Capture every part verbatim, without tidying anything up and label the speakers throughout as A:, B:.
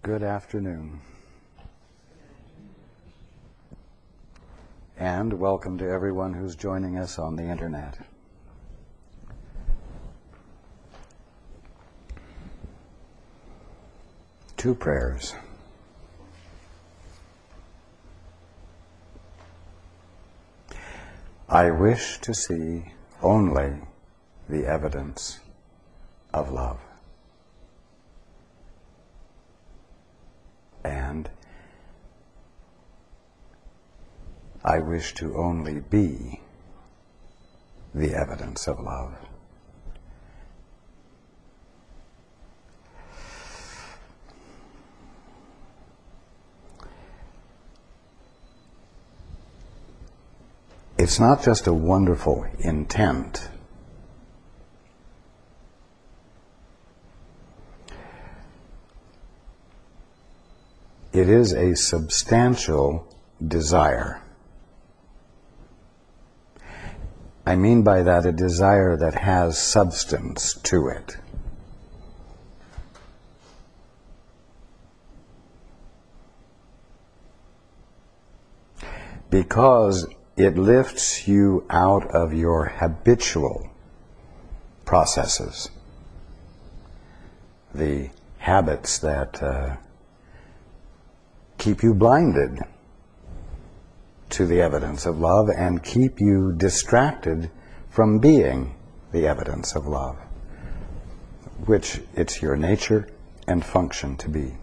A: Good afternoon. And welcome to everyone who's joining us on the internet. Two prayers. I wish to see only the evidence of love. And I wish to only be the evidence of love. It's not just a wonderful intent. It is a substantial desire. I mean by that a desire that has substance to it. Because it lifts you out of your habitual processes, the habits that uh, keep you blinded to the evidence of love and keep you distracted from being the evidence of love, which it's your nature and function to be.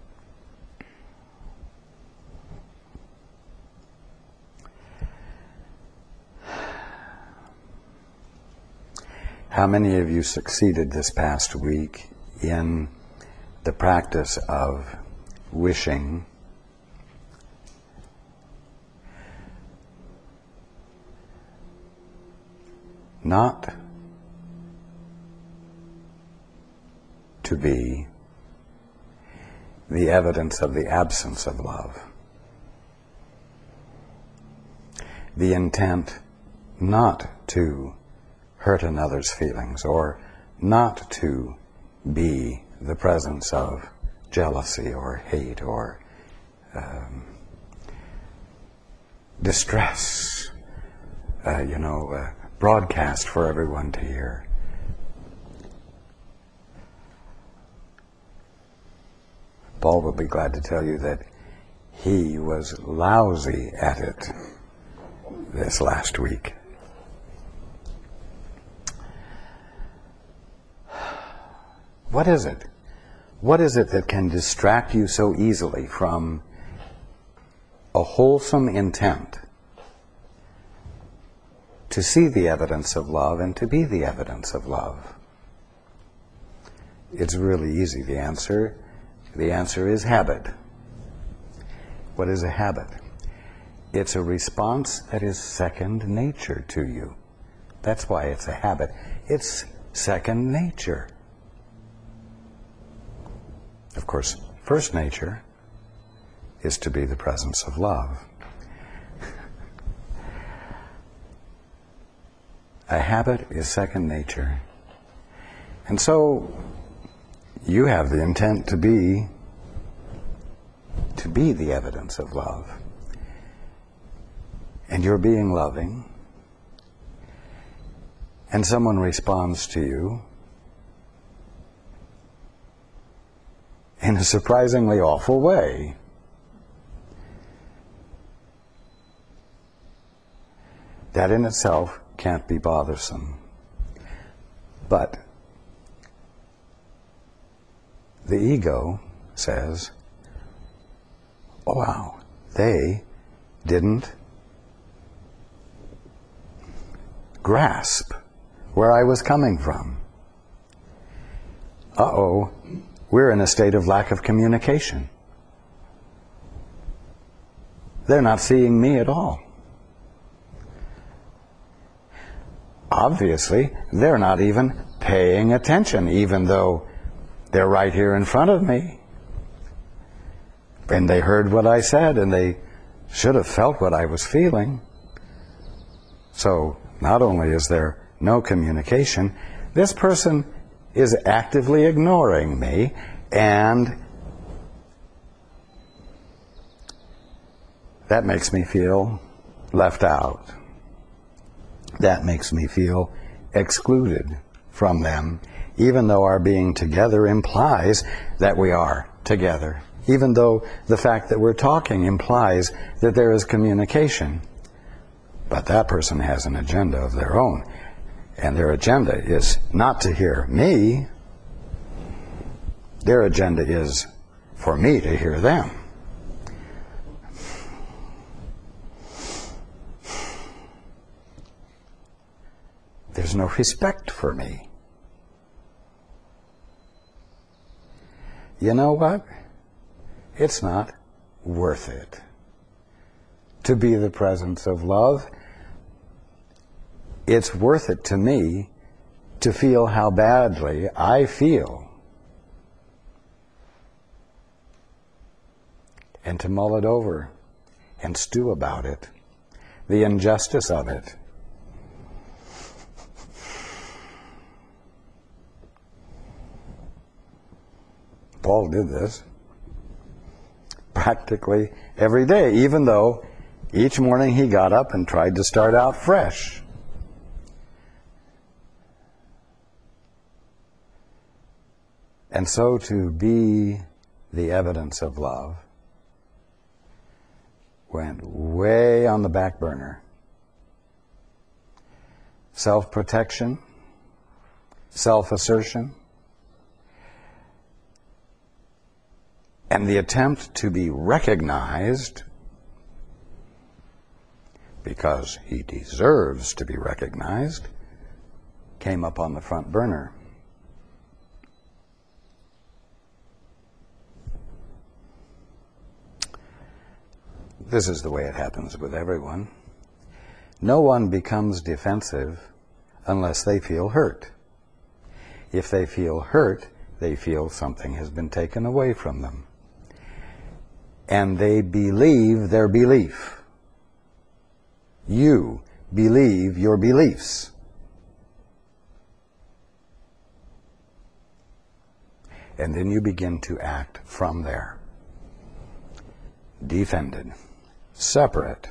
A: How many of you succeeded this past week in the practice of wishing not to be the evidence of the absence of love? The intent not to hurt another's feelings, or not to be the presence of jealousy or hate or um, distress, uh, you know, uh, broadcast for everyone to hear. Paul will be glad to tell you that he was lousy at it this last week. What is it? What is it that can distract you so easily from a wholesome intent to see the evidence of love and to be the evidence of love? It's really easy, the answer. The answer is habit. What is a habit? It's a response that is second nature to you. That's why it's a habit. It's second nature. Of course, first nature is to be the presence of love. A habit is second nature. And so you have the intent to be to be the evidence of love. And you're being loving. And someone responds to you in a surprisingly awful way. That in itself can't be bothersome. But the ego says, oh, wow, they didn't grasp where I was coming from. Uh-oh, we're in a state of lack of communication. They're not seeing me at all. Obviously, they're not even paying attention, even though they're right here in front of me. And they heard what I said, and they should have felt what I was feeling. So, not only is there no communication, this person is actively ignoring me and that makes me feel left out. That makes me feel excluded from them, even though our being together implies that we are together, even though the fact that we're talking implies that there is communication. But that person has an agenda of their own, and their agenda is not to hear me. Their agenda is for me to hear them. There's no respect for me. You know what? It's not worth it to be the presence of love. It's worth it to me to feel how badly I feel and to mull it over and stew about it, the injustice of it. Paul did this practically every day, even though each morning he got up and tried to start out fresh. And so to be the evidence of love went way on the back burner. Self-protection, self-assertion, and the attempt to be recognized because he deserves to be recognized came up on the front burner. This is the way it happens with everyone. No one becomes defensive unless they feel hurt. If they feel hurt, they feel something has been taken away from them. And they believe their belief. You believe your beliefs. And then you begin to act from there. Defended. Separate.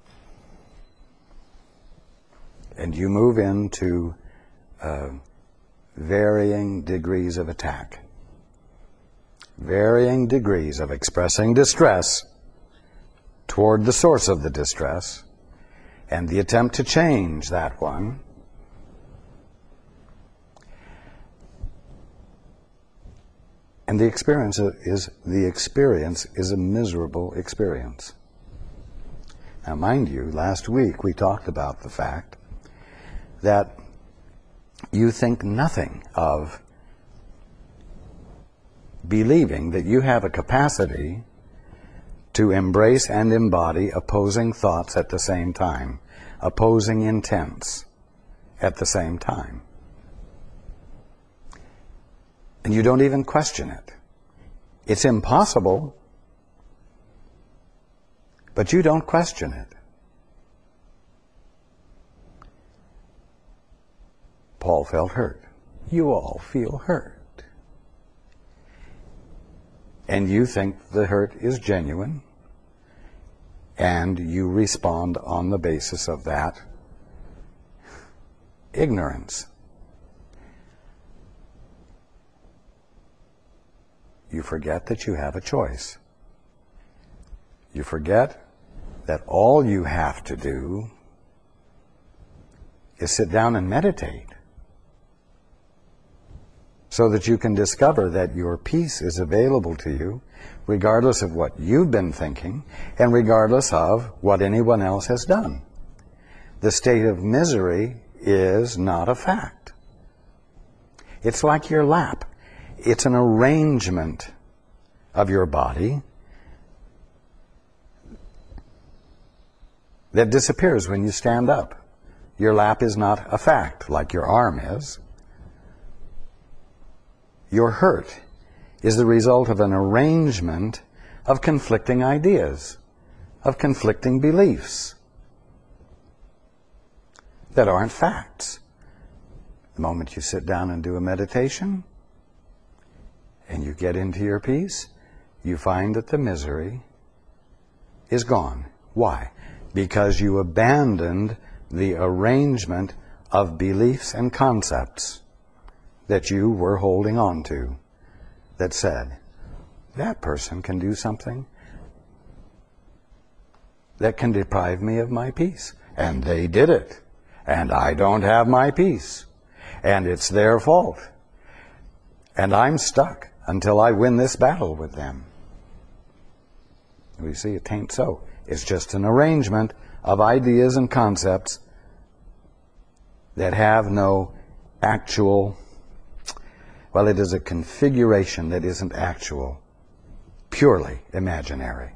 A: And you move into uh, varying degrees of attack. Varying degrees of expressing distress toward the source of the distress and the attempt to change that one. And the experience is the experience is a miserable experience. Now, mind you, last week we talked about the fact that you think nothing of believing that you have a capacity to embrace and embody opposing thoughts at the same time, opposing intents at the same time. And you don't even question it. It's impossible, but you don't question it. Paul felt hurt. You all feel hurt. And you think the hurt is genuine, and you respond on the basis of that ignorance. You forget that you have a choice. You forget that all you have to do is sit down and meditate so that you can discover that your peace is available to you regardless of what you've been thinking and regardless of what anyone else has done. The state of misery is not a fact. It's like your lap. It's an arrangement of your body that disappears when you stand up. Your lap is not a fact like your arm is. Your hurt is the result of an arrangement of conflicting ideas, of conflicting beliefs that aren't facts. The moment you sit down and do a meditation and you get into your peace, you find that the misery is gone Why? Because you abandoned the arrangement of beliefs and concepts that you were holding on to that said, that person can do something that can deprive me of my peace. And they did it. And I don't have my peace. And it's their fault. And I'm stuck until I win this battle with them. We see it ain't so. It's just an arrangement of ideas and concepts that have no actual, well, it is a configuration that isn't actual, purely imaginary.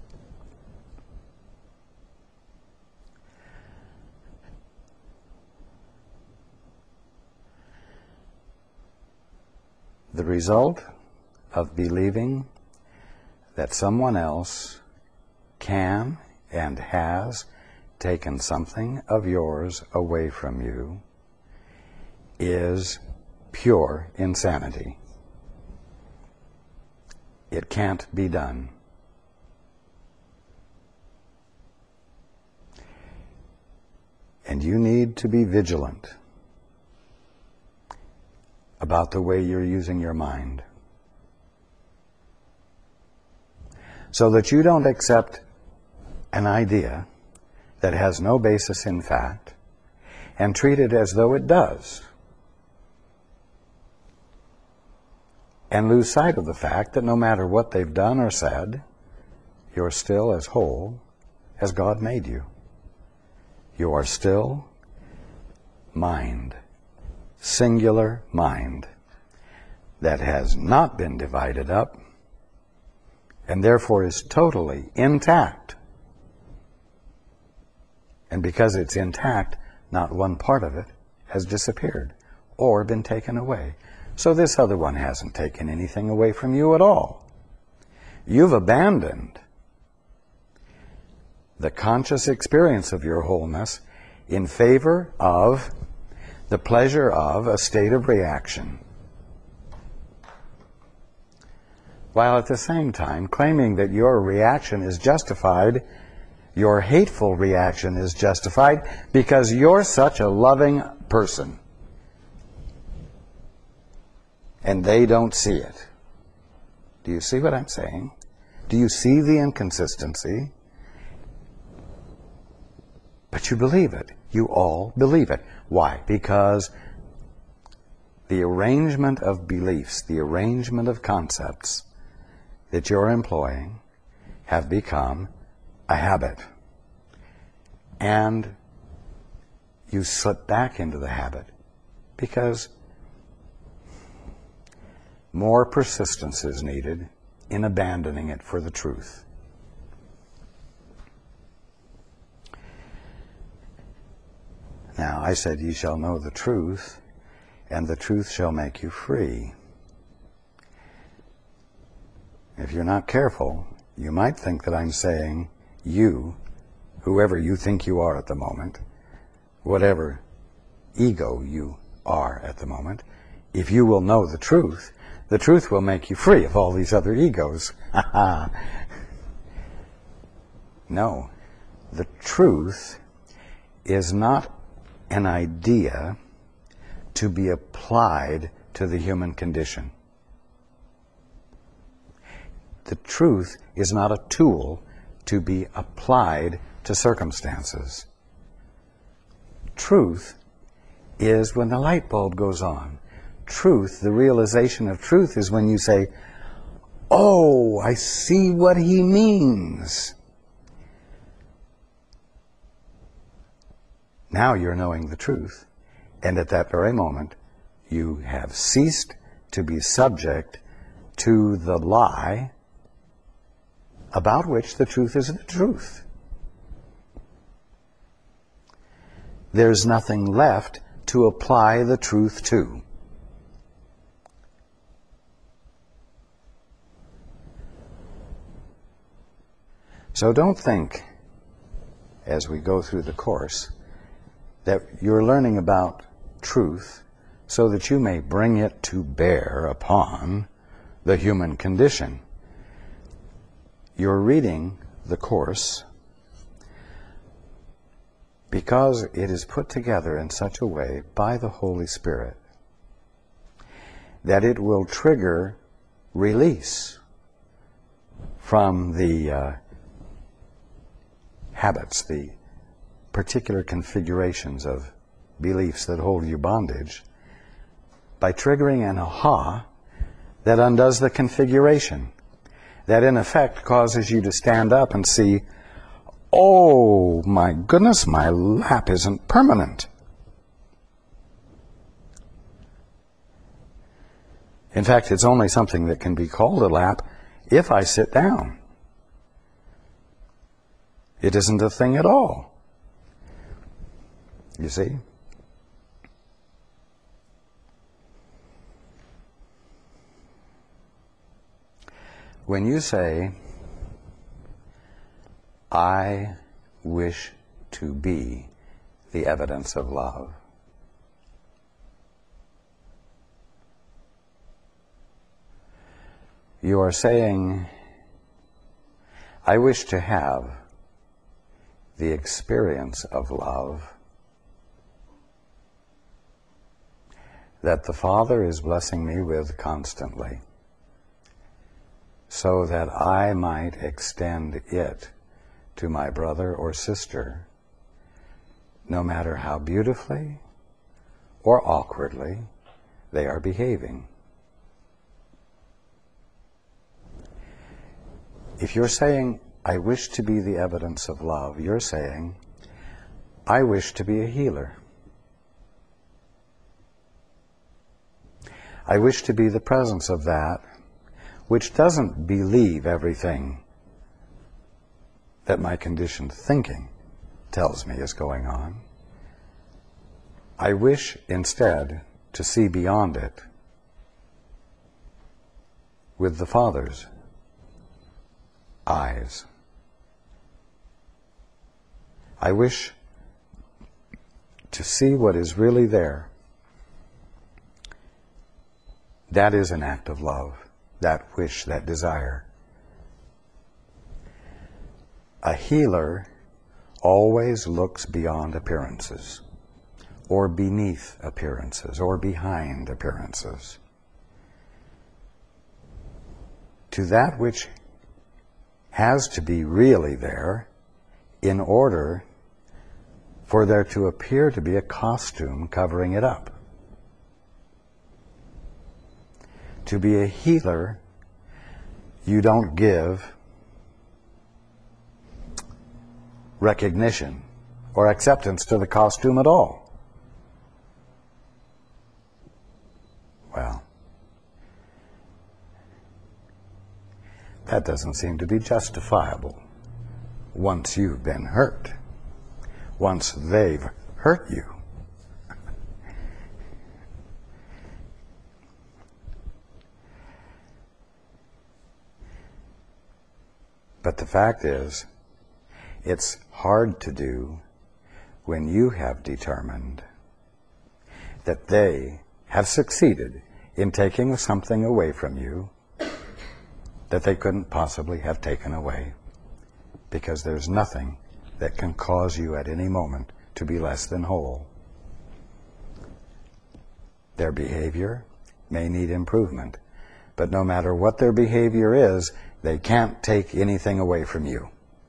A: The result of believing that someone else can and has taken something of yours away from you is pure insanity. It can't be done. And you need to be vigilant about the way you're using your mind, so that you don't accept an idea that has no basis in fact and treat it as though it does, and lose sight of the fact that no matter what they've done or said, you're still as whole as God made you. You are still mind. Singular mind that has not been divided up and therefore is totally intact. And because it's intact, not one part of it has disappeared or been taken away. So this other one hasn't taken anything away from you at all. You've abandoned the conscious experience of your wholeness in favor of the pleasure of a state of reaction, while at the same time claiming that your reaction is justified, your hateful reaction is justified because you're such a loving person. And they don't see it. Do you see what I'm saying? Do you see the inconsistency? But you believe it. You all believe it. Why? Because the arrangement of beliefs, the arrangement of concepts that you're employing have become a habit. And you slip back into the habit because more persistence is needed in abandoning it for the truth. Now, I said, ye shall know the truth, and the truth shall make you free. If you're not careful, you might think that I'm saying, you, whoever you think you are at the moment, whatever ego you are at the moment, if you will know the truth, the truth will make you free of all these other egos. No, the truth is not an idea to be applied to the human condition. The truth is not a tool to be applied to circumstances. Truth is when the light bulb goes on. Truth, the realization of truth, is when you say, oh, I see what he means. Now you're knowing the truth. And at that very moment, you have ceased to be subject to the lie about which the truth is the truth. There's nothing left to apply the truth to. So don't think, as we go through the course, that you're learning about truth so that you may bring it to bear upon the human condition. You're reading the course because it is put together in such a way by the Holy Spirit that it will trigger release from the uh, habits, the particular configurations of beliefs that hold you bondage, by triggering an aha that undoes the configuration, that in effect causes you to stand up and see, oh my goodness, my lap isn't permanent. In fact, it's only something that can be called a lap if I sit down. It isn't a thing at all. You see? When you say, I wish to be the evidence of love, you are saying, I wish to have the experience of love that the Father is blessing me with constantly, so that I might extend it to my brother or sister, no matter how beautifully or awkwardly they are behaving. If you're saying, I wish to be the evidence of love, you're saying, I wish to be a healer. I wish to be the presence of that which doesn't believe everything that my conditioned thinking tells me is going on. I wish instead to see beyond it with the Father's eyes. I wish to see what is really there. That is an act of love, that wish, that desire. A healer always looks beyond appearances, or beneath appearances, or behind appearances, to that which has to be really there in order for there to appear to be a costume covering it up. To be a healer, you don't give recognition or acceptance to the costume at all. Well, that doesn't seem to be justifiable once you've been hurt, once they've hurt you. But the fact is, it's hard to do when you have determined that they have succeeded in taking something away from you that they couldn't possibly have taken away, because there's nothing that can cause you at any moment to be less than whole. Their behavior may need improvement, but no matter what their behavior is, they can't take anything away from you.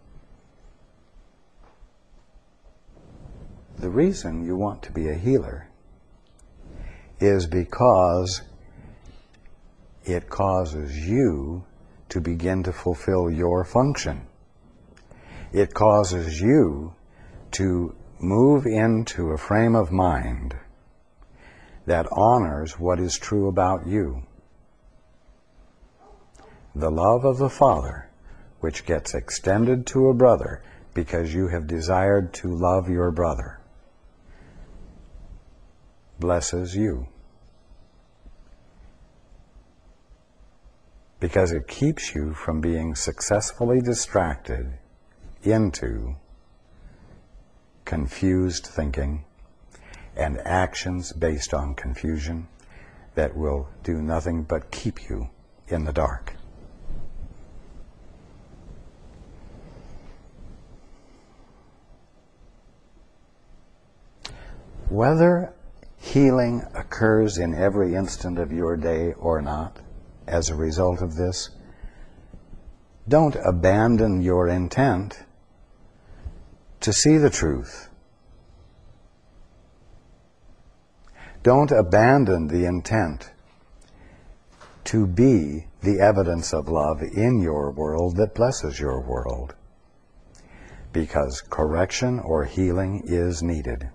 A: The reason you want to be a healer is because it causes you to begin to fulfill your function. It causes you to move into a frame of mind that honors what is true about you. The love of the Father, which gets extended to a brother because you have desired to love your brother, blesses you. Because it keeps you from being successfully distracted into confused thinking and actions based on confusion that will do nothing but keep you in the dark. whether healing occurs in every instant of your day or not as a result of this, don't abandon your intent to see the truth. Don't abandon the intent to be the evidence of love in your world that blesses your world, because correction or healing is needed.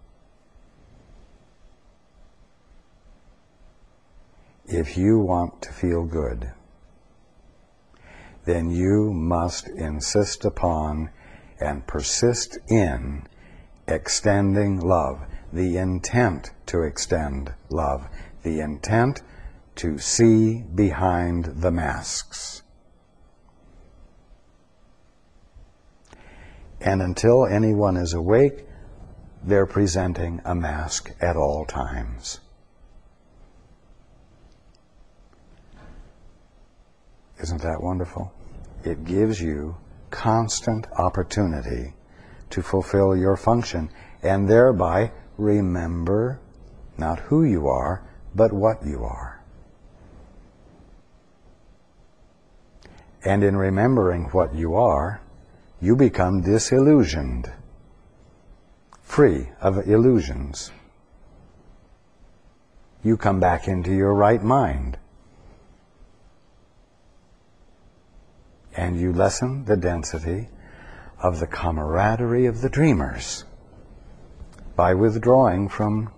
A: If you want to feel good, then you must insist upon and persist in extending love, the intent to extend love, the intent to see behind the masks. And until anyone is awake, they're presenting a mask at all times. Isn't that wonderful? It gives you constant opportunity to fulfill your function and thereby remember not who you are, but what you are. And in remembering what you are, you become disillusioned, free of illusions. You come back into your right mind. And you lessen the density of the camaraderie of the dreamers by withdrawing from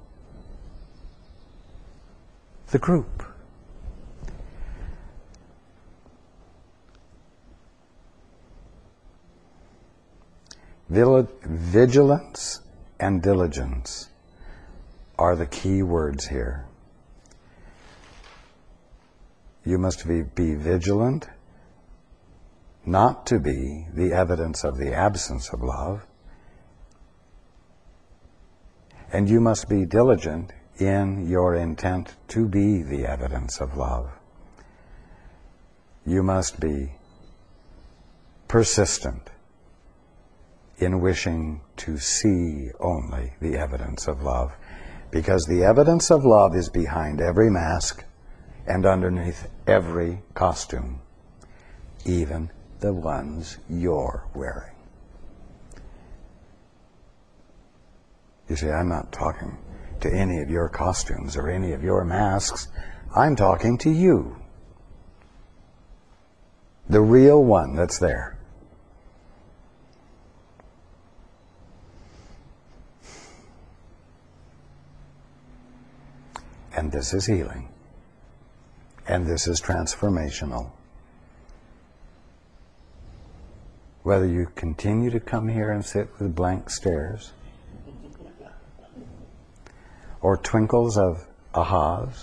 A: the group. Vigilance and diligence are the key words here. You must be, be vigilant, not to be the evidence of the absence of love, and you must be diligent in your intent to be the evidence of love. You must be persistent in wishing to see only the evidence of love, because the evidence of love is behind every mask and underneath every costume, even the ones you're wearing. You see, I'm not talking to any of your costumes or any of your masks. I'm talking to you, the real one that's there. And this is healing. And this is transformational. Whether you continue to come here and sit with blank stares, or twinkles of ahas,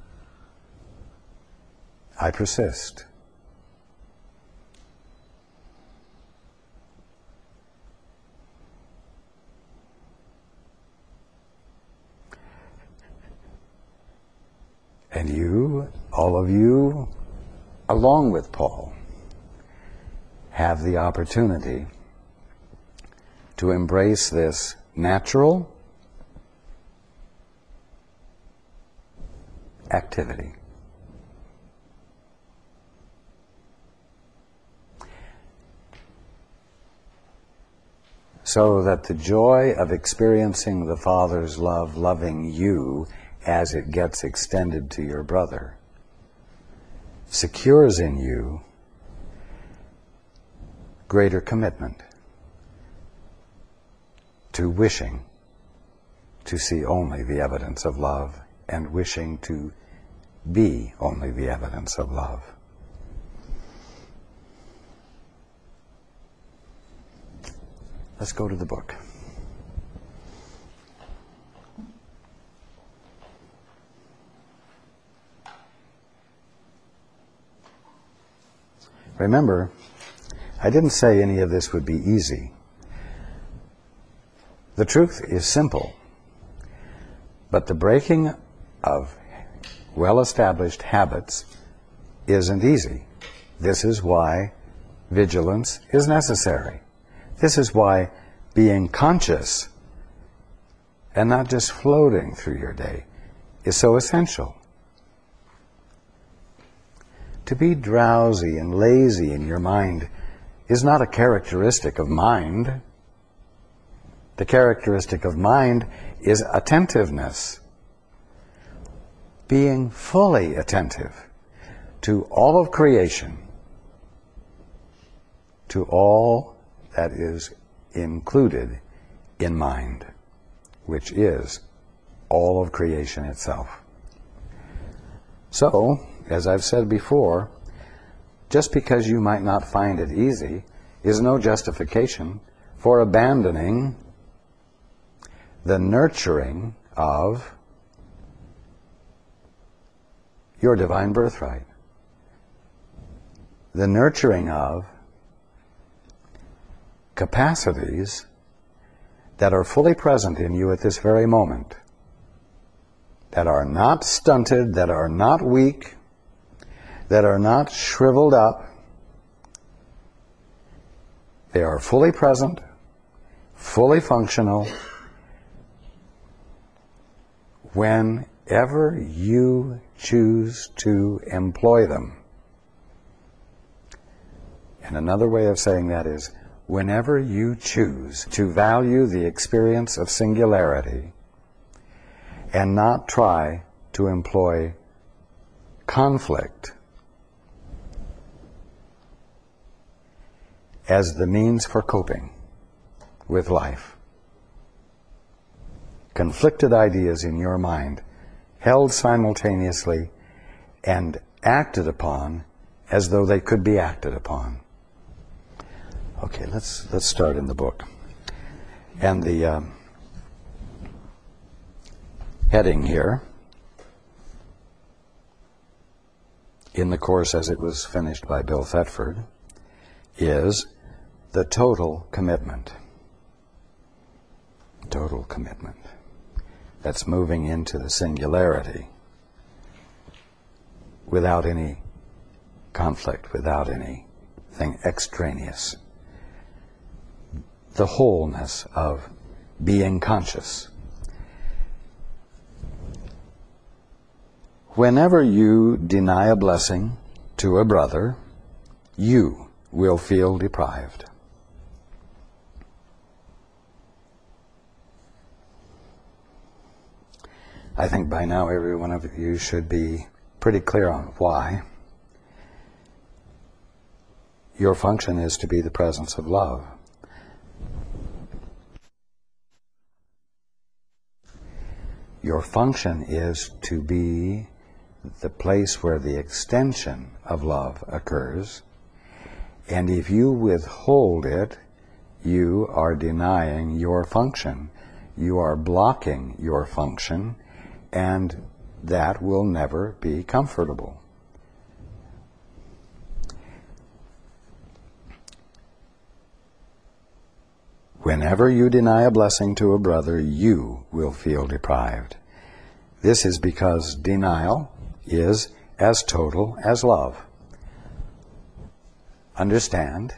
A: I persist. And you, all of you, along with Paul, have the opportunity to embrace this natural activity. So that the joy of experiencing the Father's love loving you as it gets extended to your brother secures in you greater commitment to wishing to see only the evidence of love and wishing to be only the evidence of love. Let's go to the book. Remember, I didn't say any of this would be easy. The truth is simple, but the breaking of well-established habits isn't easy. This is why vigilance is necessary. This is why being conscious and not just floating through your day is so essential. To be drowsy and lazy in your mind is not a characteristic of mind. The characteristic of mind is attentiveness, being fully attentive to all of creation, to all that is included in mind, which is all of creation itself. So, as I've said before, just because you might not find it easy is no justification for abandoning the nurturing of your divine birthright, the nurturing of capacities that are fully present in you at this very moment, that are not stunted, that are not weak, that are not shriveled up. They are fully present, fully functional, whenever you choose to employ them. And another way of saying that is, whenever you choose to value the experience of singularity and not try to employ conflict as the means for coping with life. Conflicted ideas in your mind, held simultaneously and acted upon as though they could be acted upon. Okay, let's let's start in the book. And the um, heading here in the course as it was finished by Bill Thetford is the total commitment. Total commitment. That's moving into the singularity without any conflict, without anything extraneous. The wholeness of being conscious. Whenever you deny a blessing to a brother, you will feel deprived. I think by now every one of you should be pretty clear on why. Your function is to be the presence of love. Your function is to be the place where the extension of love occurs, and if you withhold it, you are denying your function. You are blocking your function, and that will never be comfortable. Whenever you deny a blessing to a brother, you will feel deprived. This is because denial is as total as love. Understand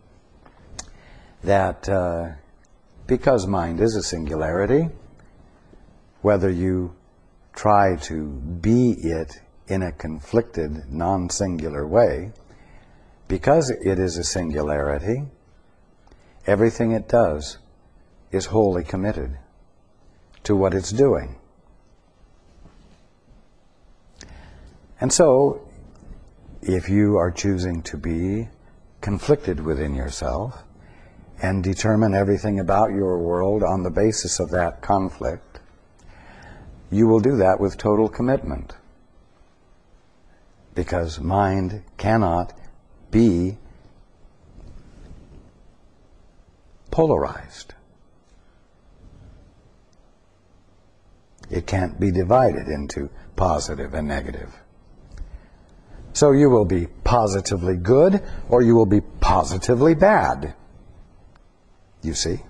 A: that uh, because mind is a singularity, whether you try to be it in a conflicted, non-singular way, because it is a singularity, everything it does is wholly committed to what it's doing. And so, if you are choosing to be conflicted within yourself and determine everything about your world on the basis of that conflict, you will do that with total commitment. Because mind cannot be polarized. It can't be divided into positive and negative. So you will be positively good or you will be positively bad. You see?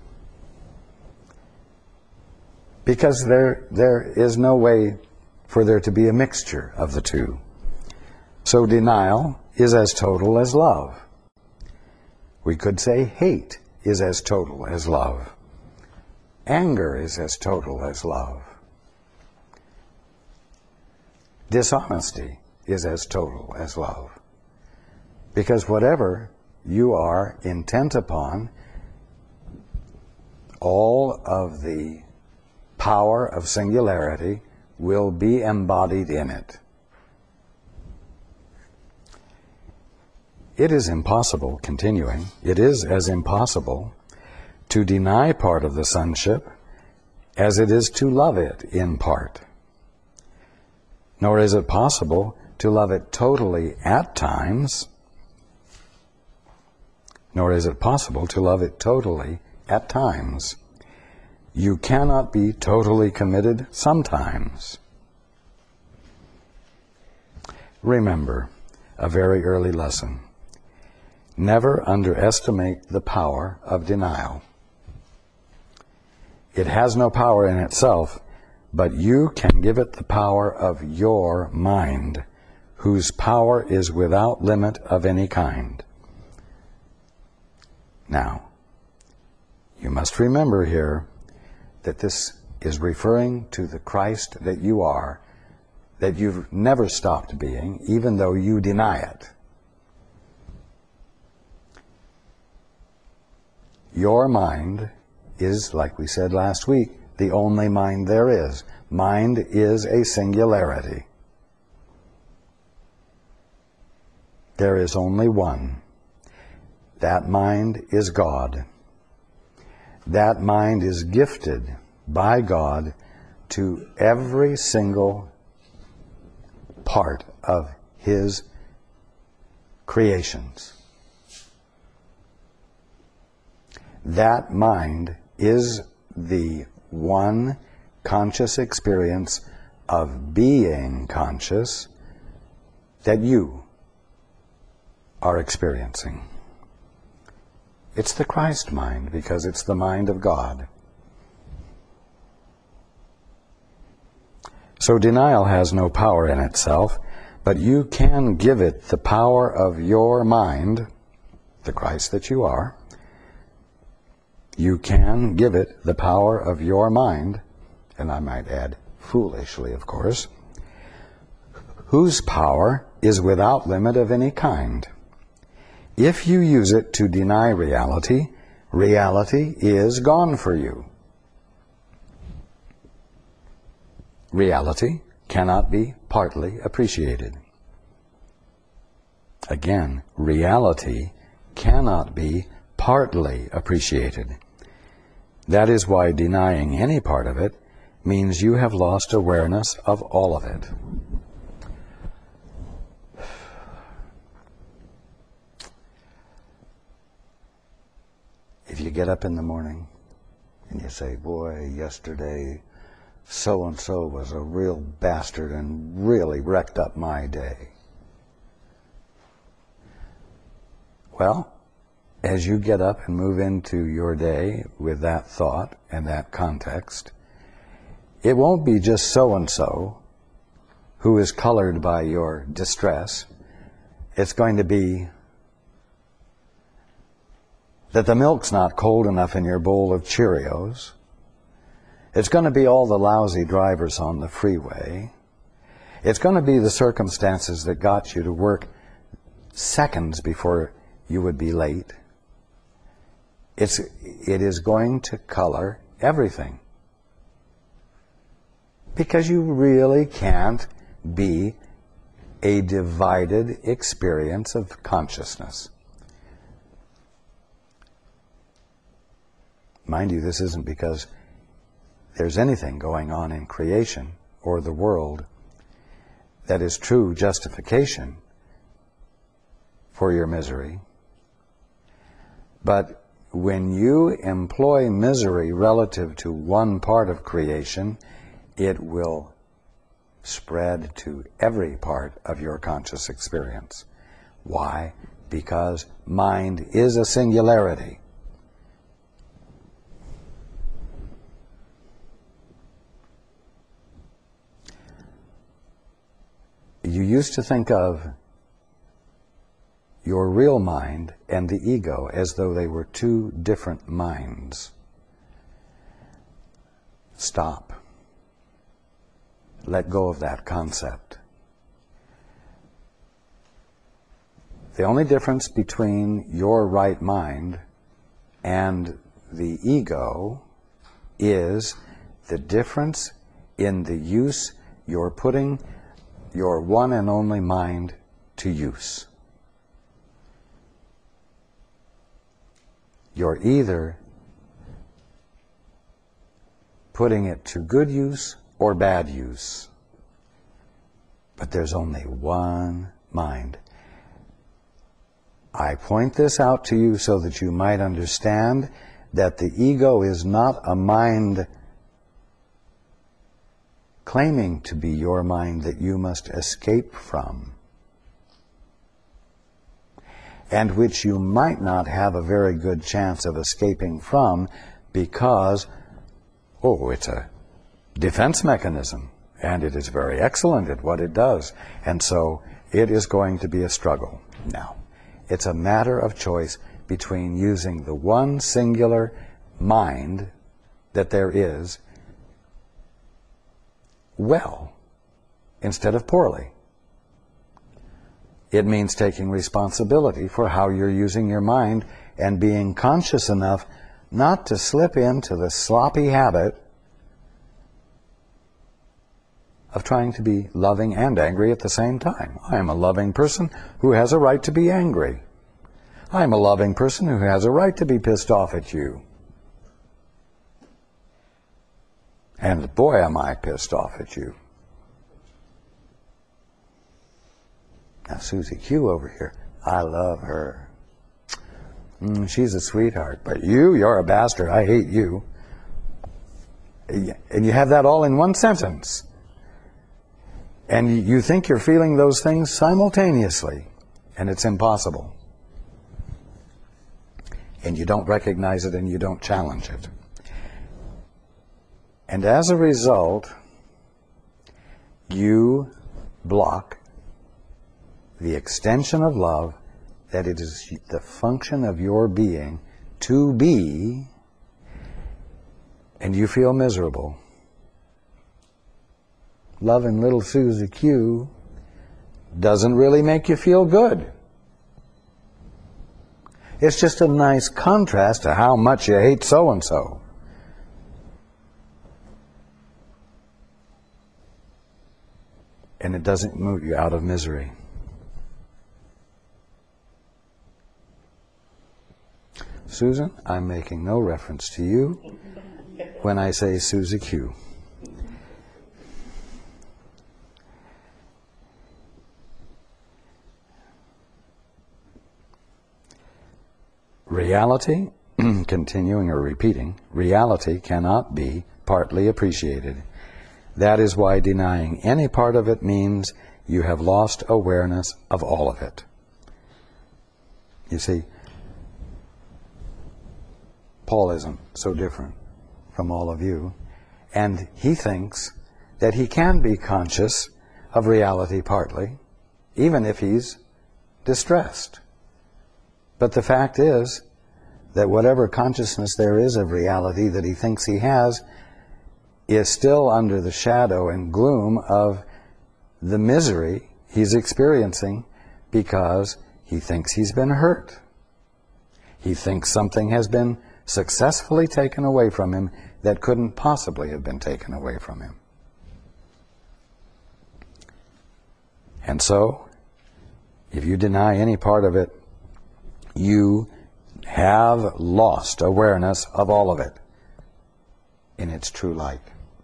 A: Because there, there is no way for there to be a mixture of the two. So denial is as total as love. We could say hate is as total as love. Anger is as total as love. Dishonesty is as total as love. Because whatever you are intent upon, all of the power of singularity will be embodied in it. It is impossible, continuing, it is as impossible to deny part of the sonship as it is to love it in part. Nor is it possible to love it totally at times, nor is it possible to love it totally at times. You cannot be totally committed sometimes. Remember a very early lesson. Never underestimate the power of denial. It has no power in itself, but you can give it the power of your mind, whose power is without limit of any kind. Now, you must remember here that this is referring to the Christ that you are, that you've never stopped being, even though you deny it. Your mind is, like we said last week, the only mind there is. Mind is a singularity. There is only one. That mind is God. That mind is gifted by God to every single part of His creations. That mind is the one conscious experience of being conscious that you are experiencing. It's the Christ mind because it's the mind of God. So denial has no power in itself, but you can give it the power of your mind, the Christ that you are. You can give it the power of your mind, and I might add, foolishly, of course, whose power is without limit of any kind. If you use it to deny reality, reality is gone for you. Reality cannot be partly appreciated. Again, reality cannot be partly appreciated. That is why denying any part of it means you have lost awareness of all of it. If you get up in the morning and you say, boy, yesterday so-and-so was a real bastard and really wrecked up my day. Well, as you get up and move into your day with that thought and that context, it won't be just so-and-so who is colored by your distress. It's going to be that the milk's not cold enough in your bowl of Cheerios. It's going to be all the lousy drivers on the freeway. It's going to be the circumstances that got you to work seconds before you would be late. It's, it is going to color everything. Because you really can't be a divided experience of consciousness. Mind you, this isn't because there's anything going on in creation or the world that is true justification for your misery. But when you employ misery relative to one part of creation, it will spread to every part of your conscious experience. Why? Because mind is a singularity. You used to think of your real mind and the ego as though they were two different minds. Stop. Let go of that concept. The only difference between your right mind and the ego is the difference in the use you're putting your one and only mind to use. You're either putting it to good use or bad use. But there's only one mind. I point this out to you so that you might understand that the ego is not a mind claiming to be your mind that you must escape from, and which you might not have a very good chance of escaping from because, oh, it's a defense mechanism, and it is very excellent at what it does, and so it is going to be a struggle. Now, it's a matter of choice between using the one singular mind that there is well instead of poorly. It means taking responsibility for how you're using your mind and being conscious enough not to slip into the sloppy habit of trying to be loving and angry at the same time. I am a loving person who has a right to be angry. I am a loving person who has a right to be pissed off at you. And boy, am I pissed off at you. Now, Susie Q over here, I love her. Mm, she's a sweetheart. But you, you're a bastard. I hate you. And you have that all in one sentence. And you think you're feeling those things simultaneously. And it's impossible. And you don't recognize it and you don't challenge it. And as a result, you block the extension of love that it is the function of your being to be, and you feel miserable. Loving little Susie Q doesn't really make you feel good. It's just a nice contrast to how much you hate so-and-so. And it doesn't move you out of misery. Susan, I'm making no reference to you when I say Susie Q. Reality, continuing or repeating, reality cannot be partly appreciated. That is why denying any part of it means you have lost awareness of all of it. You see, Paul isn't so different from all of you, and he thinks that he can be conscious of reality partly, even if he's distressed. But the fact is that whatever consciousness there is of reality that he thinks he has is still under the shadow and gloom of the misery he's experiencing because he thinks he's been hurt. He thinks something has been successfully taken away from him that couldn't possibly have been taken away from him. And so, if you deny any part of it, you have lost awareness of all of it in its true light.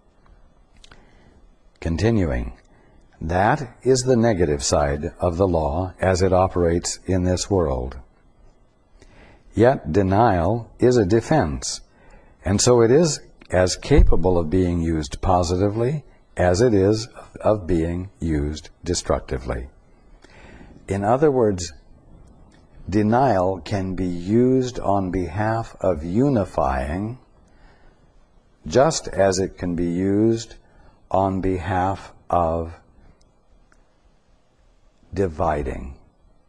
A: Continuing, that is the negative side of the law as it operates in this world. Yet denial is a defense, and so it is as capable of being used positively as it is of being used destructively. In other words, denial can be used on behalf of unifying just as it can be used on behalf of dividing,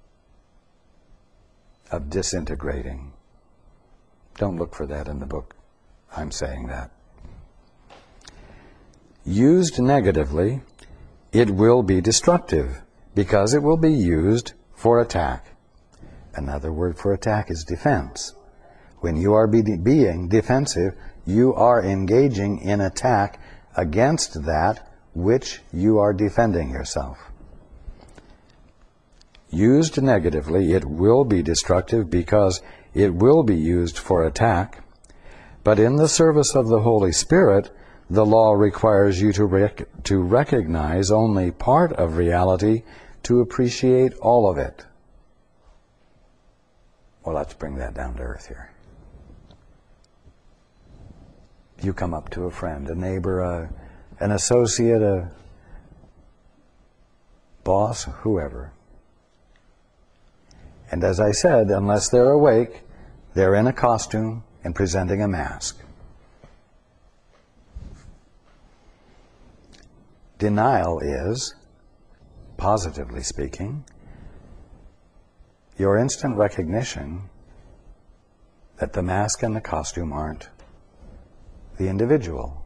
A: of disintegrating. Don't look for that in the book. I'm saying that. Used negatively, it will be destructive because it will be used for attack. Another word for attack is defense. When you are be being defensive, you are engaging in attack against that which you are defending yourself. Used negatively, it will be destructive because it will be used for attack. But in the service of the Holy Spirit, the law requires you to, rec to recognize only part of reality to appreciate all of it. Well, let's bring that down to earth here. You come up to a friend, a neighbor, a, an associate, a boss, whoever. And as I said, unless they're awake, they're in a costume and presenting a mask. Denial is, positively speaking, your instant recognition that the mask and the costume aren't the individual.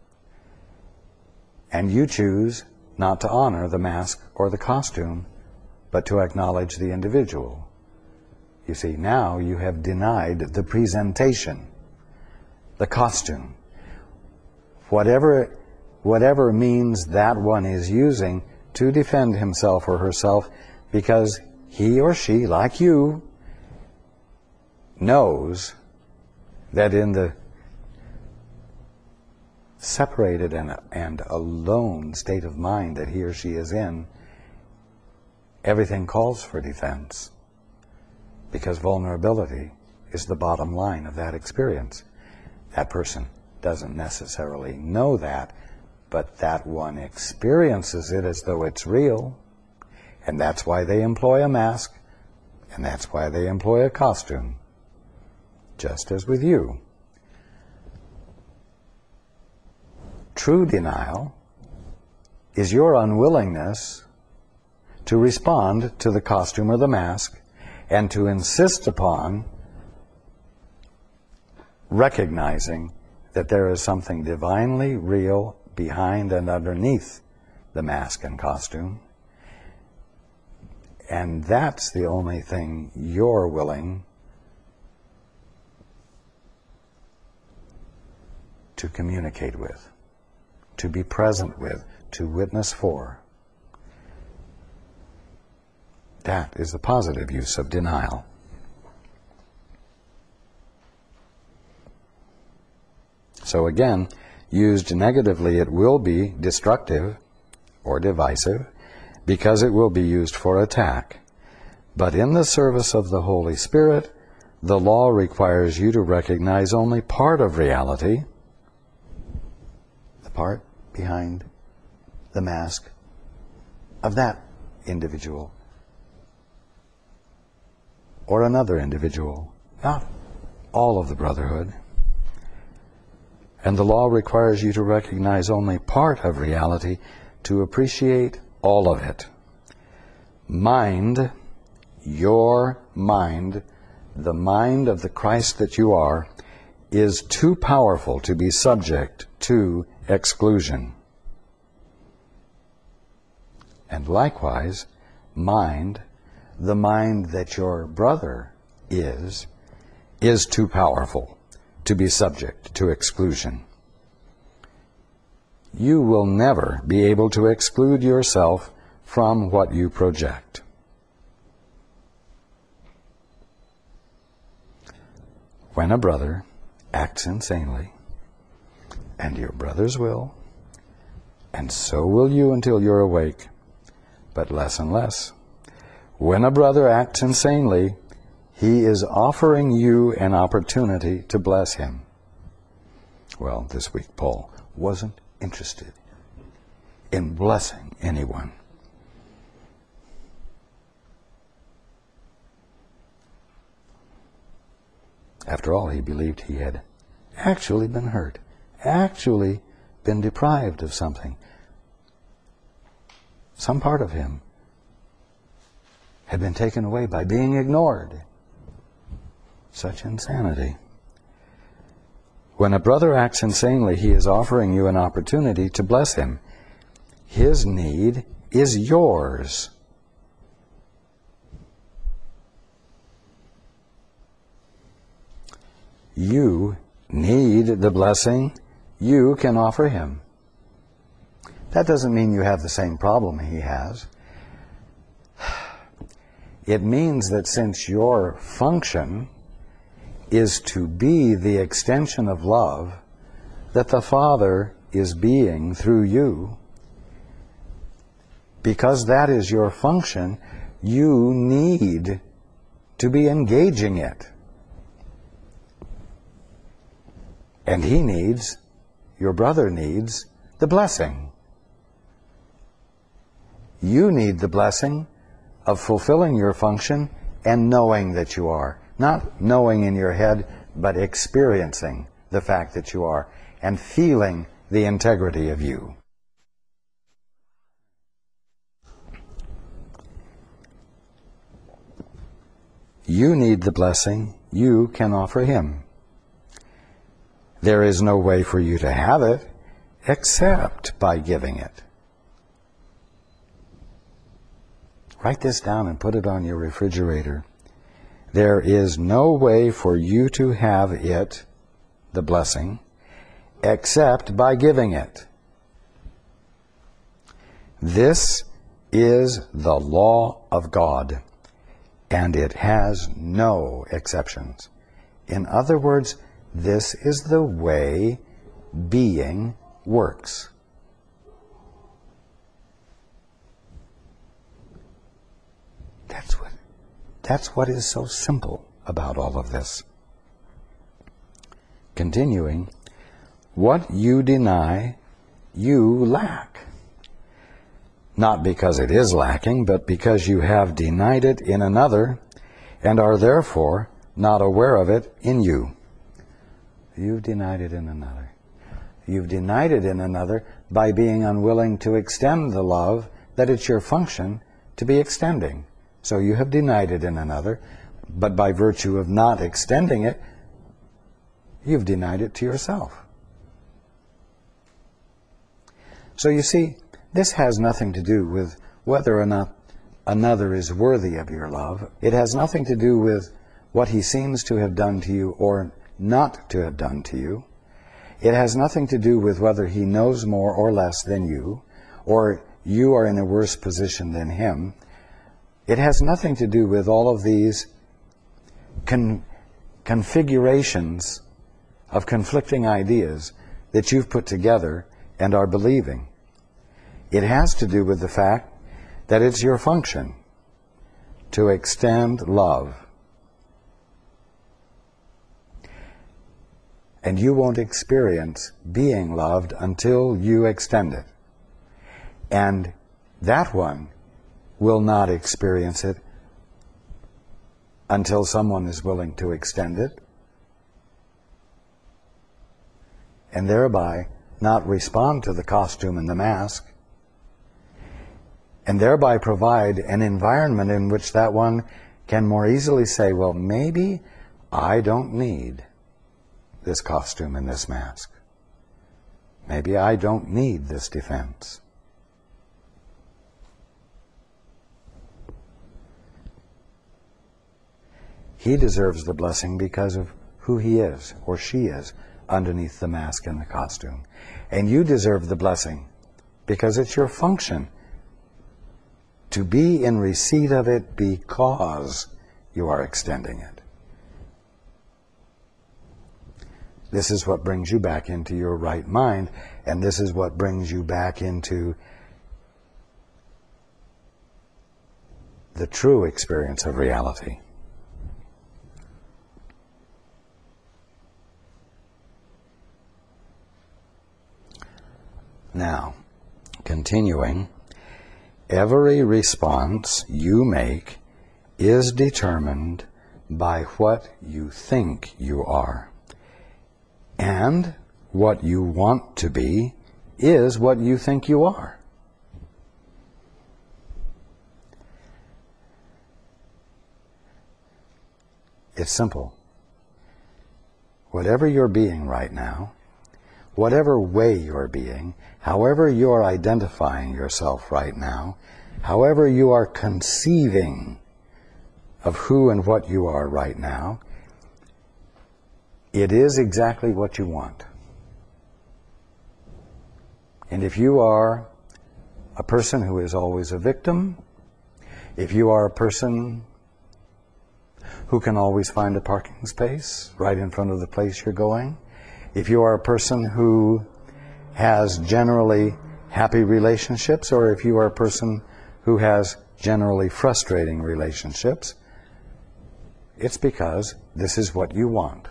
A: And you choose not to honor the mask or the costume, but to acknowledge the individual. You see, now you have denied the presentation, the costume. Whatever, whatever means that one is using to defend himself or herself, because he or she, like you, knows that in the separated and, and alone state of mind that he or she is in, everything calls for defense, because vulnerability is the bottom line of that experience. That person doesn't necessarily know that, but that one experiences it as though it's real, and that's why they employ a mask, and that's why they employ a costume, just as with you. True denial is your unwillingness to respond to the costume or the mask and to insist upon recognizing that there is something divinely real behind and underneath the mask and costume. And that's the only thing you're willing to communicate with, to be present with, to witness for. That is the positive use of denial. So again, used negatively, it will be destructive or divisive because it will be used for attack. But in the service of the Holy Spirit, the law requires you to recognize only part of reality, the part behind the mask of that individual or another individual, not all of the brotherhood. And the law requires you to recognize only part of reality to appreciate all of it. Mind, your mind, the mind of the Christ that you are, is too powerful to be subject to exclusion. And likewise, mind, the mind that your brother is, is too powerful to be subject to exclusion. You will never be able to exclude yourself from what you project. When a brother acts insanely, and your brothers will, and so will you until you're awake, but less and less. When a brother acts insanely, he is offering you an opportunity to bless him. Well, this week Paul wasn't interested in blessing anyone. After all, he believed he had actually been hurt, actually been deprived of something. Some part of him had been taken away by being ignored. Such insanity. When a brother acts insanely, he is offering you an opportunity to bless him. His need is yours. You need the blessing you can offer him. That doesn't mean you have the same problem he has. It means that since your function is to be the extension of love that the Father is being through you, because that is your function, you need to be engaging it. And he needs, your brother needs, the blessing. You need the blessing of fulfilling your function and knowing that you are. Not knowing in your head, but experiencing the fact that you are and feeling the integrity of you. You need the blessing you can offer him. There is no way for you to have it except by giving it. Write this down and put it on your refrigerator. There is no way for you to have it, the blessing, except by giving it. This is the law of God, and it has no exceptions. In other words, this is the way being works. That's what, that's what is so simple about all of this. Continuing, what you deny, you lack. Not because it is lacking, but because you have denied it in another and are therefore not aware of it in you. You've denied it in another. You've denied it in another by being unwilling to extend the love that it's your function to be extending. So you have denied it in another, but by virtue of not extending it, you've denied it to yourself. So you see, this has nothing to do with whether or not another is worthy of your love. It has nothing to do with what he seems to have done to you or not to have done to you. It has nothing to do with whether he knows more or less than you, or you are in a worse position than him. It has nothing to do with all of these con- configurations of conflicting ideas that you've put together and are believing. It has to do with the fact that it's your function to extend love. And you won't experience being loved until you extend it. And that one will not experience it until someone is willing to extend it, and thereby not respond to the costume and the mask, and thereby provide an environment in which that one can more easily say, well, maybe I don't need this costume and this mask. Maybe I don't need this defense. He deserves the blessing because of who he is or she is underneath the mask and the costume. And you deserve the blessing because it's your function to be in receipt of it because you are extending it. This is what brings you back into your right mind, and this is what brings you back into the true experience of reality. Now, continuing, every response you make is determined by what you think you are. And what you want to be is what you think you are. It's simple. whatever you're being right now, whatever way you're being, however you're identifying yourself right now, however you are conceiving of who and what you are right now, it is exactly what you want. And if you are a person who is always a victim, if you are a person who can always find a parking space right in front of the place you're going, if you are a person who has generally happy relationships, or if you are a person who has generally frustrating relationships, it's because this is what you want.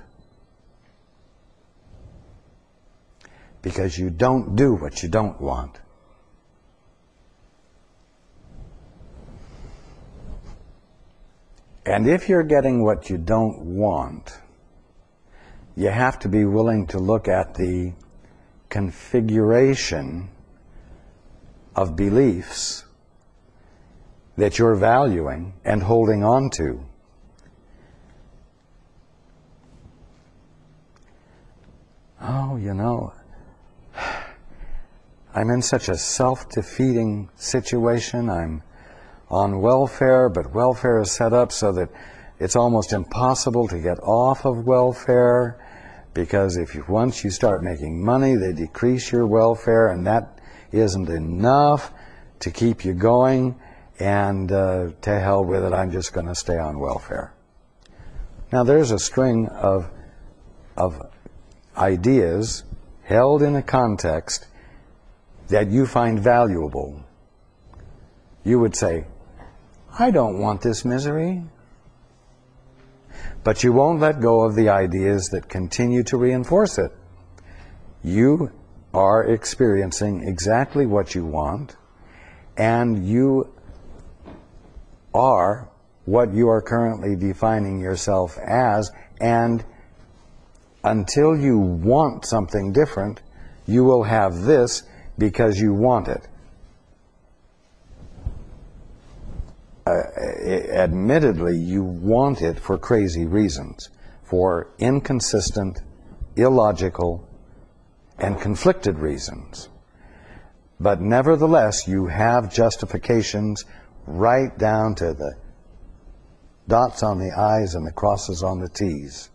A: Because you don't do what you don't want. And if you're getting what you don't want, you have to be willing to look at the configuration of beliefs that you're valuing and holding on to. Oh, you know, I'm in such a self-defeating situation. I'm on welfare, but welfare is set up so that it's almost impossible to get off of welfare, because if you, once you start making money, they decrease your welfare, and that isn't enough to keep you going, and uh, to hell with it, I'm just going to stay on welfare. Now there's a string of, of ideas held in a context that you find valuable. You would say, I don't want this misery. But you won't let go of the ideas that continue to reinforce it. You are experiencing exactly what you want, and you are what you are currently defining yourself as, and until you want something different, you will have this because you want it. Uh, admittedly, you want it for crazy reasons, for inconsistent, illogical, and conflicted reasons. But nevertheless, you have justifications right down to the dots on the I's and the crosses on the T's.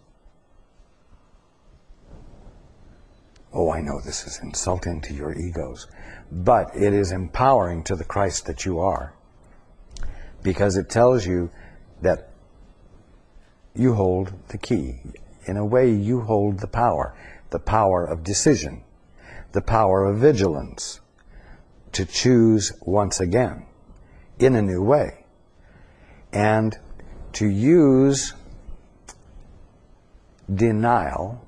A: Oh, I know this is insulting to your egos, but it is empowering to the Christ that you are. Because it tells you that you hold the key. In a way, you hold the power. The power of decision. The power of vigilance. To choose once again. In a new way. And to use denial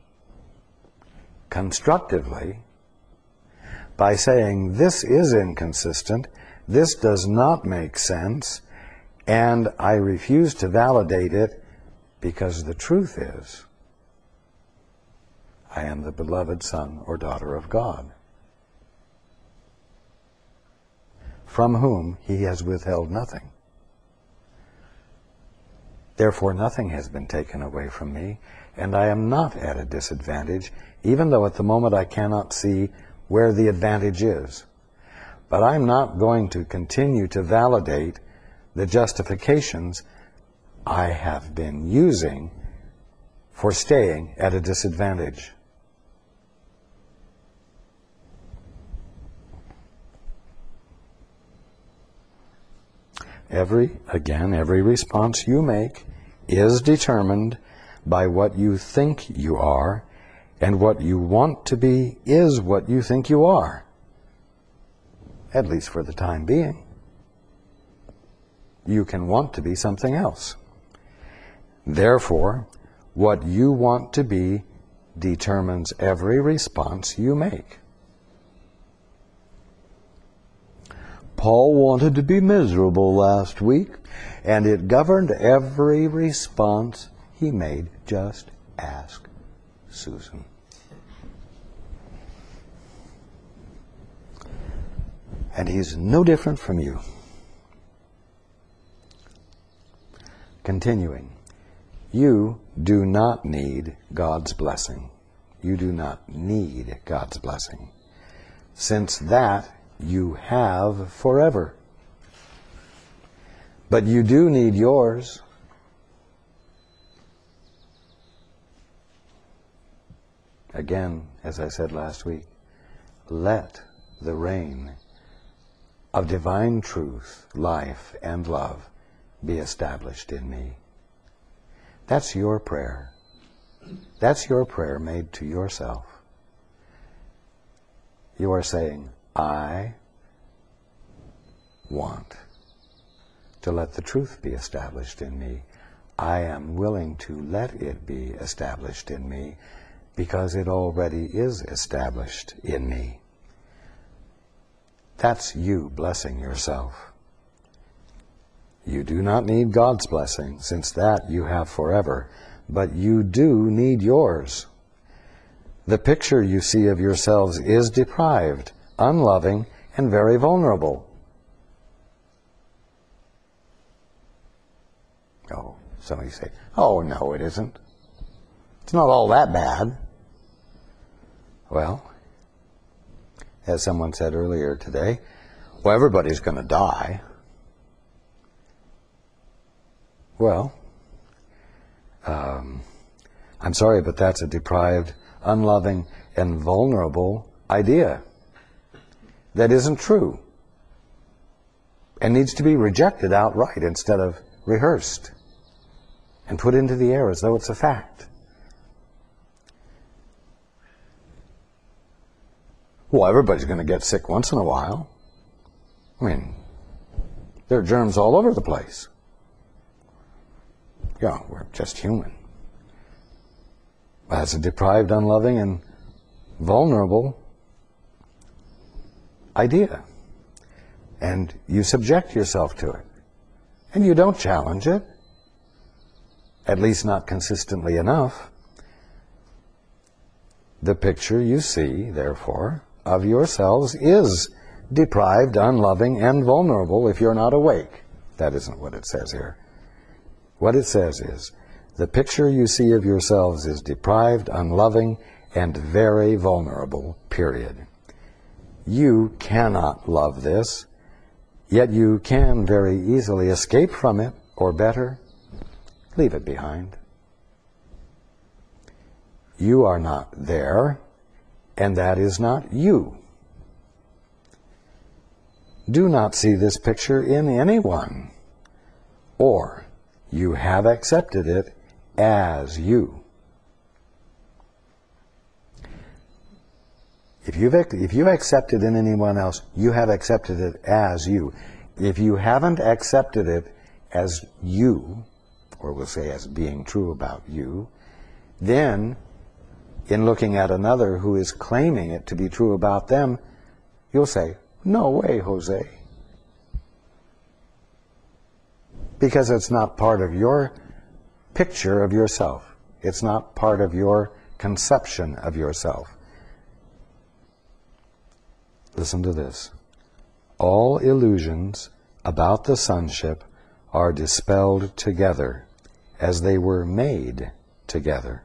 A: constructively by saying, this is inconsistent, this does not make sense, and I refuse to validate it, because the truth is, I am the beloved son or daughter of God, from whom he has withheld nothing. Therefore, nothing has been taken away from me, and I am not at a disadvantage, even though at the moment I cannot see where the advantage is. But I'm not going to continue to validate the justifications I have been using for staying at a disadvantage. Every, again, every response you make is determined by what you think you are, and what you want to be is what you think you are. At least for the time being. You can want to be something else. Therefore, what you want to be determines every response you make. Paul wanted to be miserable last week, and it governed every response he made. Just ask Susan. And he's no different from you. Continuing. You do not need God's blessing. You do not need God's blessing, since that you have forever. But you do need yours. Again, as I said last week, let the reign of divine truth, life, and love be established in me. That's your prayer. That's your prayer made to yourself. You are saying, I want to let the truth be established in me. I am willing to let it be established in me because it already is established in me. That's you blessing yourself. You do not need God's blessing, since that you have forever, but you do need yours. The picture you see of yourselves is deprived, unloving, and very vulnerable. Oh, somebody say, oh, no, it isn't. It's not all that bad. Well, as someone said earlier today, well, everybody's going to die. Well, um, I'm sorry, but that's a deprived, unloving, and vulnerable idea. That isn't true. And needs to be rejected outright instead of rehearsed and put into the air as though it's a fact. Well, everybody's going to get sick once in a while. I mean, there are germs all over the place. Yeah, we're just human. That's a deprived, unloving, and vulnerable idea. And you subject yourself to it. And you don't challenge it. At least not consistently enough. The picture you see, therefore, of yourselves is deprived, unloving, and vulnerable if you're not awake. That isn't what it says here. What it says is, the picture you see of yourselves is deprived, unloving, and very vulnerable, period. You cannot love this, yet you can very easily escape from it, or better, leave it behind. You are not there, and that is not you. Do not see this picture in anyone, or you have accepted it as you. If you've, if you've accepted in anyone else, you have accepted it as you. If you haven't accepted it as you, or we'll say as being true about you, then in looking at another who is claiming it to be true about them, you'll say, no way, Jose. Because it's not part of your picture of yourself. It's not part of your conception of yourself. Listen to this. All illusions about the sonship are dispelled together, as they were made together.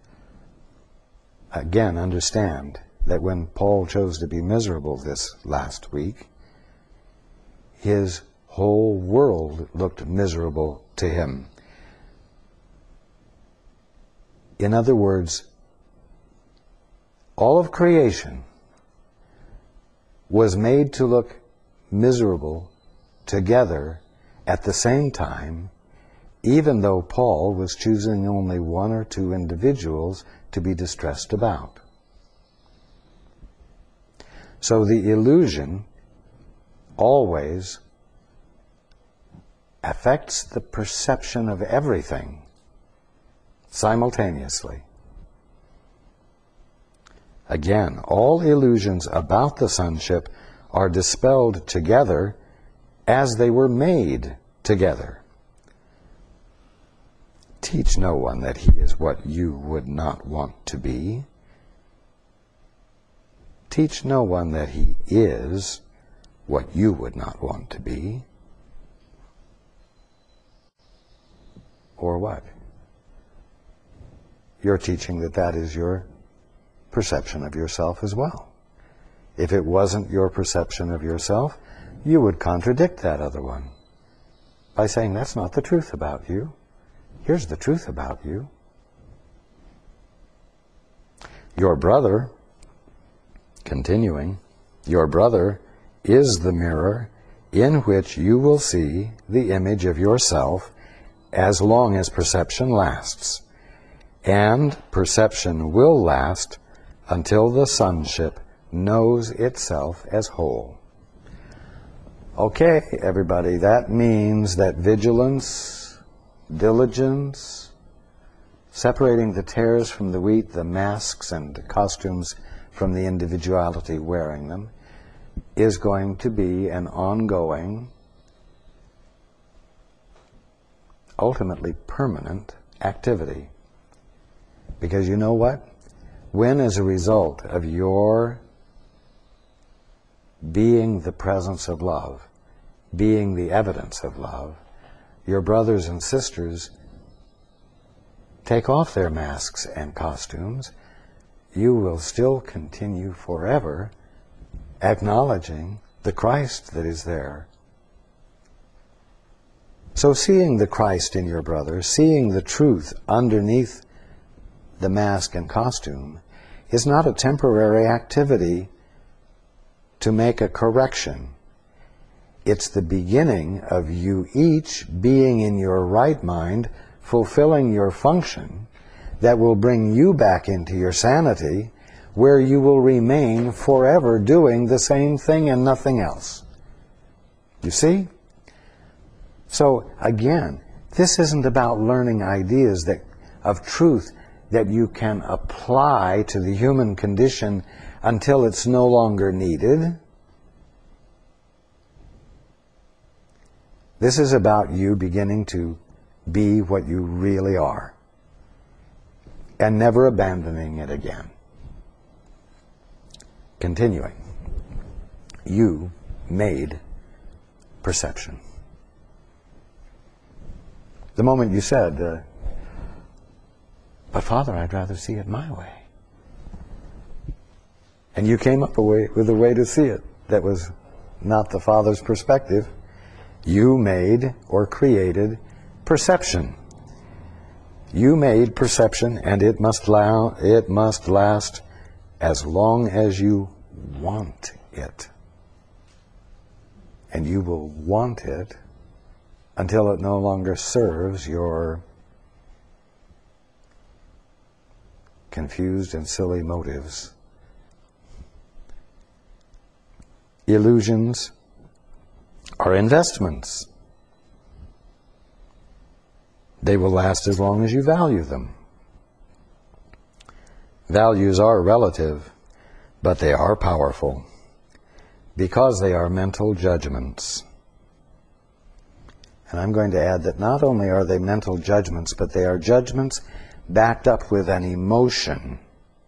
A: Again, understand that when Paul chose to be miserable this last week, his whole world looked miserable to him. In other words, all of creation was made to look miserable together at the same time, even though Paul was choosing only one or two individuals to be distressed about. So the illusion always affects the perception of everything simultaneously. Again, all illusions about the sonship are dispelled together as they were made together. Teach no one that he is what you would not want to be. Teach no one that he is what you would not want to be. Or what? you're teaching that that is your perception of yourself as well. If it wasn't your perception of yourself, you would contradict that other one by saying, that's not the truth about you. Here's the truth about you. Your brother, continuing, your brother is the mirror in which you will see the image of yourself as long as perception lasts. And perception will last until the sonship knows itself as whole. Okay, everybody, that means that vigilance, diligence, separating the tares from the wheat, the masks and the costumes from the individuality wearing them, is going to be an ongoing, ultimately permanent activity. Because you know what? When, as a result of your being the presence of love, being the evidence of love, your brothers and sisters take off their masks and costumes, you will still continue forever acknowledging the Christ that is there. So seeing the Christ in your brother, seeing the truth underneath the mask and costume, is not a temporary activity to make a correction. It's the beginning of you each being in your right mind, fulfilling your function that will bring you back into your sanity, where you will remain forever doing the same thing and nothing else. You see? So again, this isn't about learning ideas that of truth that you can apply to the human condition until it's no longer needed. This is about you beginning to be what you really are and never abandoning it again. Continuing, you made perception. The moment you said, uh, but Father, I'd rather see it my way. And you came up a way, with a way to see it that was not the Father's perspective. You made or created perception. You made perception, and it must, la- it must last as long as you want it. And you will want it until it no longer serves your confused and silly motives. Illusions are investments. They will last as long as you value them. Values are relative, but they are powerful because they are mental judgments. And I'm going to add that not only are they mental judgments, but they are judgments backed up with an emotion.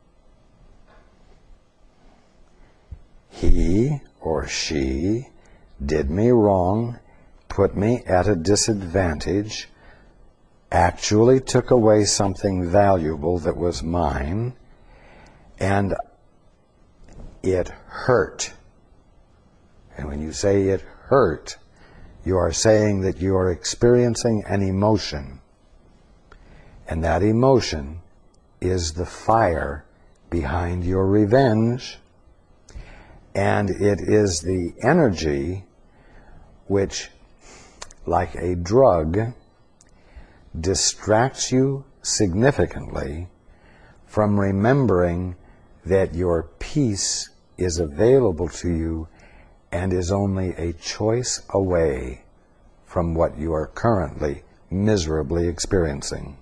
A: He or she did me wrong, put me at a disadvantage, actually took away something valuable that was mine, and it hurt. And when you say it hurt, you are saying that you are experiencing an emotion. And that emotion is the fire behind your revenge, and it is the energy which, like a drug, distracts you significantly from remembering that your peace is available to you and is only a choice away from what you are currently miserably experiencing.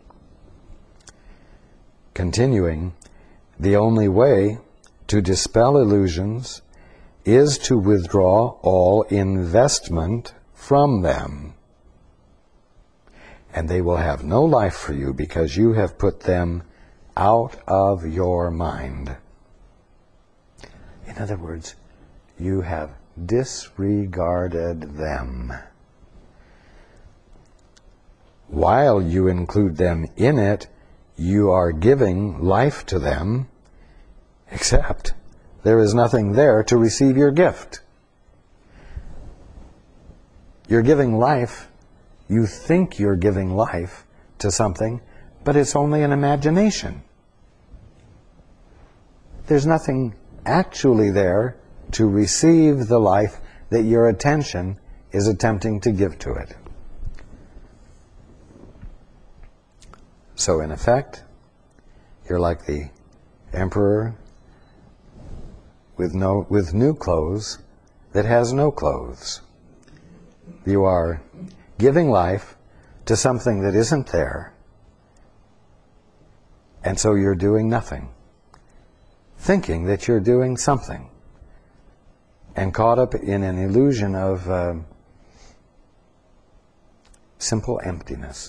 A: Continuing, the only way to dispel illusions is to withdraw all investment from them. And they will have no life for you because you have put them out of your mind. In other words, you have disregarded them. While you include them in it, you are giving life to them, except there is nothing there to receive your gift. You're giving life, you think you're giving life to something, but it's only an imagination. There's nothing actually there to receive the life that your attention is attempting to give to it. So in effect, you're like the emperor with no with new clothes that has no clothes. You are giving life to something that isn't there, and so you're doing nothing, thinking that you're doing something, and caught up in an illusion of uh, simple emptiness.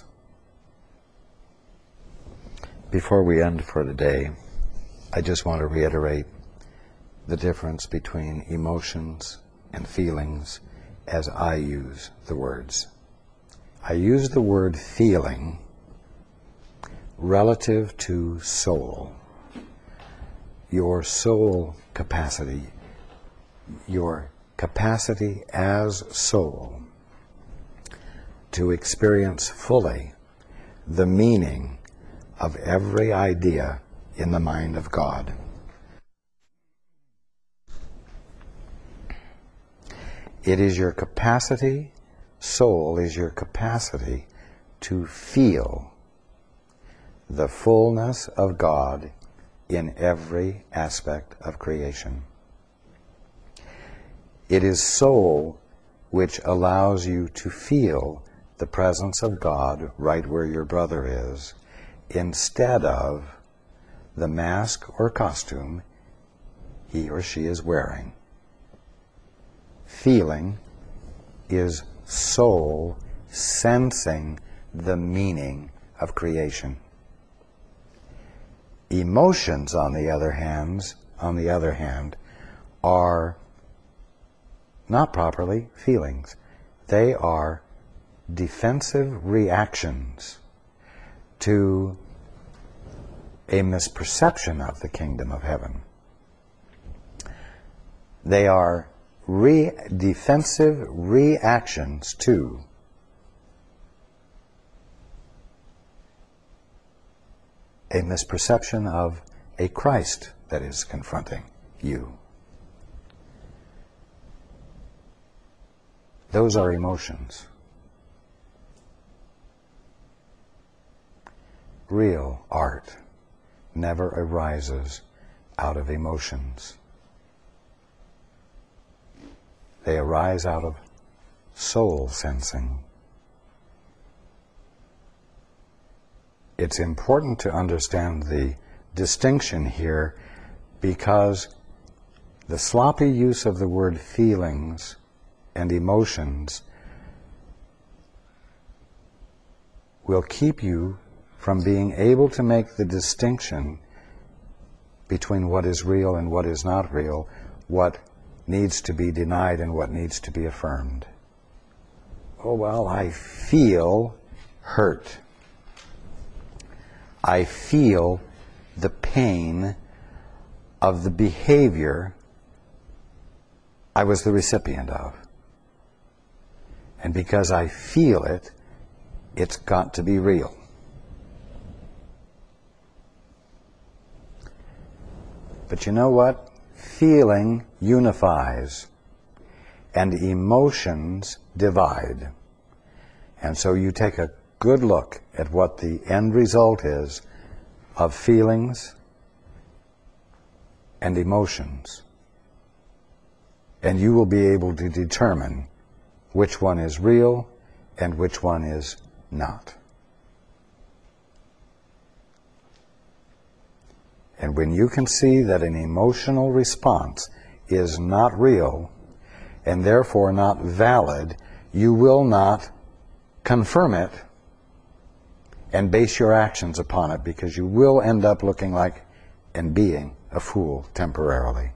A: Before we end for today, I just want to reiterate the difference between emotions and feelings as I use the words. I use the word feeling relative to soul. Your soul capacity, your capacity as soul to experience fully the meaning of every idea in the mind of God. It is your capacity, soul is your capacity to feel the fullness of God in every aspect of creation. It is soul which allows you to feel the presence of God right where your brother is, instead of the mask or costume he or she is wearing. Feeling is soul sensing the meaning of creation. Emotions, on the other hand, on the other hand, are not properly feelings. They are defensive reactions to a misperception of the kingdom of heaven. They are re- defensive reactions to a misperception of a Christ that is confronting you. Those are emotions. Real art never arises out of emotions. They arise out of soul sensing. It's important to understand the distinction here, because the sloppy use of the word feelings and emotions will keep you from being able to make the distinction between what is real and what is not real, what needs to be denied and what needs to be affirmed. Oh, well, I feel hurt. I feel the pain of the behavior I was the recipient of. And because I feel it, it's got to be real. But you know what? Feeling unifies, and emotions divide. And so you take a good look at what the end result is of feelings and emotions, and you will be able to determine which one is real and which one is not. And when you can see that an emotional response is not real and therefore not valid, you will not confirm it and base your actions upon it, because you will end up looking like and being a fool temporarily.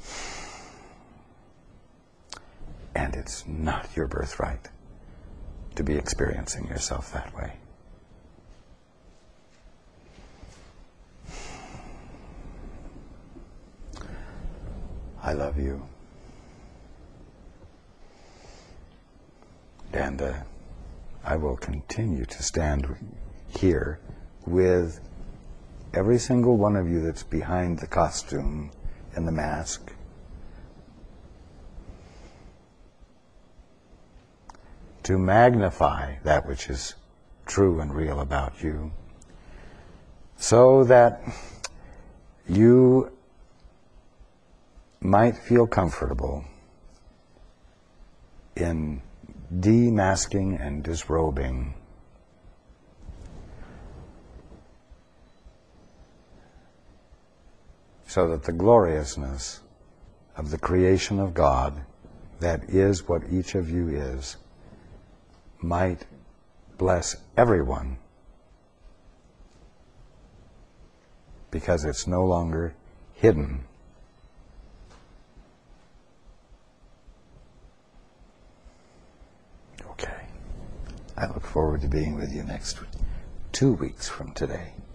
A: And it's not your birthright to be experiencing yourself that way. I love you. And uh, I will continue to stand here with every single one of you that's behind the costume and the mask. To magnify that which is true and real about you, so that you might feel comfortable in demasking and disrobing so that the gloriousness of the creation of God, that is what each of you is, might bless everyone, because it's no longer hidden. Okay. I look forward to being with you next two weeks from today.